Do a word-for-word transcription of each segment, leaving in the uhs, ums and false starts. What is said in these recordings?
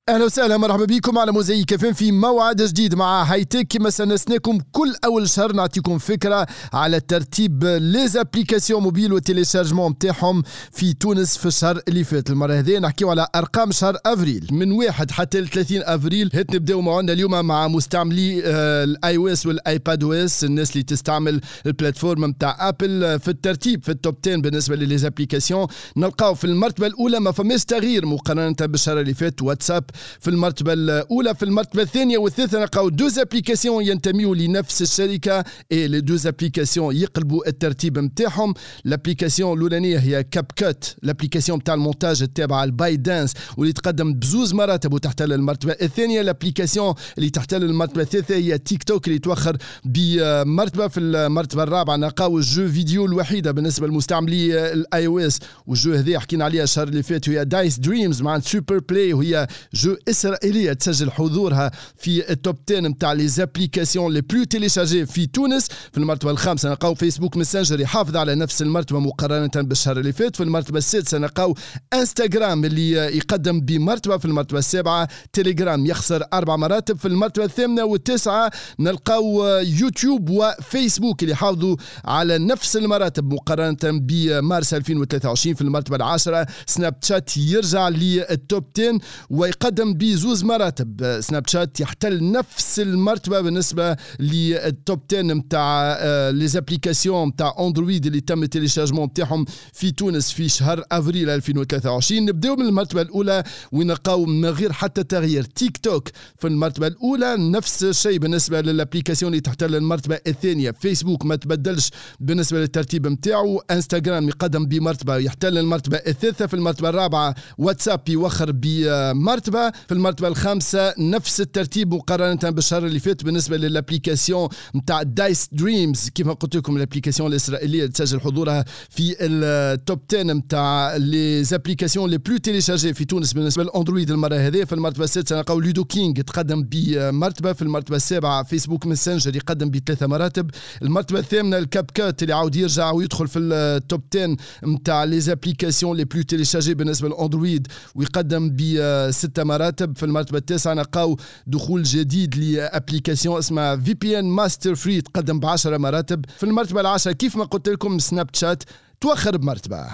اهلا وسهلا مرحبا بكم على موزايك اف ام في موعد جديد مع هايتك. كما سنسناكم كل اول شهر نعطيكم فكره على ترتيب ليزابليكاسيون موبيل والتيليشارجمون نتاعهم في تونس في الشهر اللي فات. المره هذه نحكيو على ارقام شهر افريل من واحد حتى ل ثلاثين افريل. هات نبداو معنا اليوم مع مستعملي الاي او اس والايباد او اس، الناس اللي تستعمل البلاتفورم نتاع ابل. في الترتيب في التوب عشرة بالنسبه لليزابليكاسيون نلقاو في المرتبه الاولى ما فماش تغيير مقارنه بالشهر اللي فات واتساب في المرتبة الأولى. في المرتبة الثانية والثالثة نلقاو دوز ابليكاسيون ينتميوا لنفس الشركة، اي لي دوز ابليكاسيون يقلبوا الترتيب نتاعهم. الابليكاسيون الأولانية هي كاب كات، الابليكاسيون تاع المونتاج التابعة لباي دانس واللي تقدم بزوز مراتب وتحتل المرتبة الثانية. الابليكاسيون اللي تحتل المرتبة الثالثة هي تيك توك اللي توخر بمرتبة. في المرتبة الرابعة نلقاو الجو فيديو الوحيدة بالنسبة لمستعملي الاي او اس، والجو هذه حكينا عليها الشهر اللي فات، وهي دايس دريمز مع سوبر بلاي، وهي جو إسرائيلية تسجل حضورها في التوب عشرة نتاع لي زابليكاسيون لي بلو تيليشارجي في تونس. في المرتبة الخامسة نلقاو فيسبوك ماسنجر يحافظ على نفس المرتبة مقارنة بالشهر اللي فات. في المرتبة السادسة نلقاو انستغرام اللي يقدم بمرتبة. في المرتبة السابعة تيليجرام يخسر أربع مراتب. في المرتبة الثامنة والتاسعة نلقاو يوتيوب وفيسبوك اللي يحافظوا على نفس المراتب مقارنة بمارس ألفين وثلاثة وعشرين. في المرتبة العاشرة سناب شات يرجع للتوب عشرة ويقدم بزوز مراتب. سناب شات يحتل نفس المرتبة بالنسبة للتوب عشرة نتاع لي زابليكاسيون نتاع اندرويد اللي تم التيليشارجمون نتاعهم في تونس في شهر افريل ألفين وثلاثة وعشرين. نبداو من المرتبة الأولى ونلقاو من غير حتى تغيير تيك توك في المرتبة الأولى، نفس الشيء بالنسبة للابليكاسيون اللي تحتل المرتبة الثانية. فيسبوك ما تبدلش بالنسبة للترتيب نتاعو. انستغرام يقدم بمرتبة يحتل المرتبة الثالثة. في المرتبة الرابعة واتساب يوخر بمرتبة. في المرتبة الخامسة نفس الترتيب مقارنة بالشهر اللي فات بالنسبة للابليكاسيون نتاع دايس دريمز. كيف قلت لكم الابليكاسيون الإسرائيلية تسجل حضورها في التوب عشرة نتاع لي زابليكاسيون لي بلو تيليشارجي في تونس بالنسبة للأندرويد المرة هذه. في المرتبة السادسة نلقاو لودو كينج تقدم بمرتبة. في المرتبة السابعة فيسبوك ماسنجر يقدم بثلاثة مراتب. المرتبة الثامنة الكاب كات اللي عاود يرجع ويدخل في التوب عشرة نتاع لي زابليكاسيون لي بلو تيليشارجي بالنسبة للأندرويد ويقدم بستة مراتب. في المرتبة التاسعة نلقاو دخول جديد لابليكاسيون اسمها في بي ان ماستر فري تقدم بعشرة مراتب. في المرتبة العاشرة كيف ما قلت لكم سناب شات توخر بمرتبة.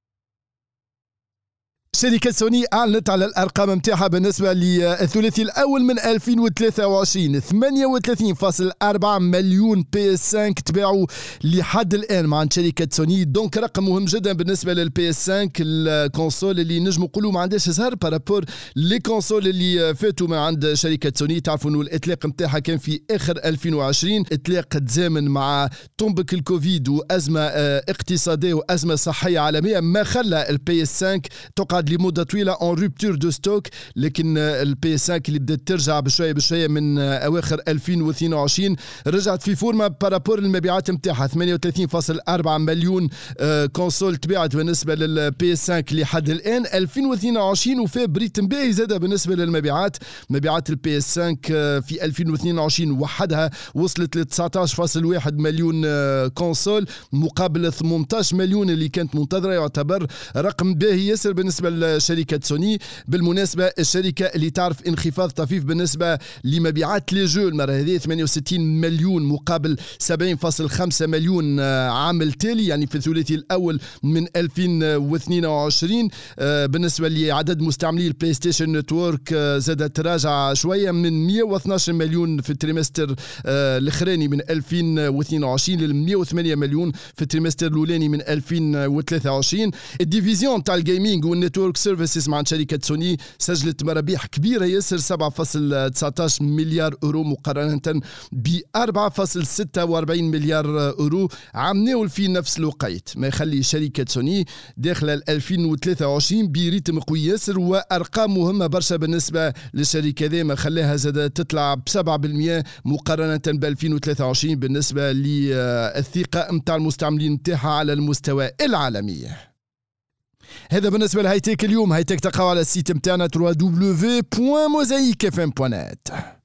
شركة سوني أعلنت على الأرقام متاعها بالنسبة للثلاثي الأول من ألفين وثلاثة وعشرين. ثمانية وثلاثين فاصلة أربعة مليون بي اس خمسة تباعوا لحد الآن مع شركة سوني، دونك رقم مهم جدا بالنسبة للبي اس خمسة، الكونسول اللي نجموا نقولوا ما عندهاش زهر بارابور لي كونسول اللي فاتوا من عند شركة سوني. تعرفوا إنه الإطلاق متاعها كان في آخر ألفين وعشرين، إطلاق تزامن مع طنبك الكوفيد وأزمة اقتصادية وأزمة صحية عالمية ما خلى البي اس خمسة تقعد لمدة طويلة اون روبتور دو ستوك. لكن البي اس خمسة اللي بدات ترجع بشوية بشوية من أواخر ألفين واثنين وعشرين رجعت في فورمة بارابور المبيعات نتاعها. ثمانية وثلاثين فاصلة أربعة مليون كونسول تباعت بالنسبة للبي اس خمسة لحد الآن ألفين واثنين وعشرين، وفي بريت باهي زادة بالنسبة للمبيعات. مبيعات البي اس خمسة في ألفين واثنين وعشرين وحدها وصلت ل تسعة عشر فاصلة واحد مليون كونسول مقابل ثمانية عشر مليون اللي كانت منتظرة. يعتبر رقم باهي ياسر بالنسبة شركة سوني. بالمناسبة الشركة اللي تعرف انخفاض طفيف بالنسبة لمبيعات لي جو المرة هذه، ثمانية وستين مليون مقابل سبعين فاصلة خمسة مليون عام التالي، يعني في الثلاثي الأول من ألفين واثنين وعشرين. بالنسبة لعدد مستعملي البلاي ستيشن نتورك زادت تراجع شوية من مئة واثني عشر مليون في التريمستر الأخراني من ألفين واثنين وعشرين ل مئة وثمانية مليون في التريمستر الأولاني من ألفين وثلاثة وعشرين. الديفيزيون تاع الجيمنج والنتورك سيرفيسز مع شركة سوني سجلت مرابح كبيرة ياسر سبعة فاصلة تسعة عشر مليار أورو مقارنة ب أربعة فاصلة ستة وأربعين مليار أورو عام ناول في نفس الوقت، ما يخلي شركة سوني داخلة ألفين وثلاثة وعشرين بريتم قوي ياسر وأرقام مهمة برشا بالنسبة للشركة ذي، ما خلاها زاد تطلع بسبعة بالمئة مقارنة ب ألفين وثلاثة وعشرين بالنسبة للثقة متاع المستعملين متاعها على المستوى العالمي. هذا بالنسبة لهايتك اليوم. هايتك تقعوا على السيت متاعنا دبليو دبليو دبليو بوان موزايك اف ام بوان نت.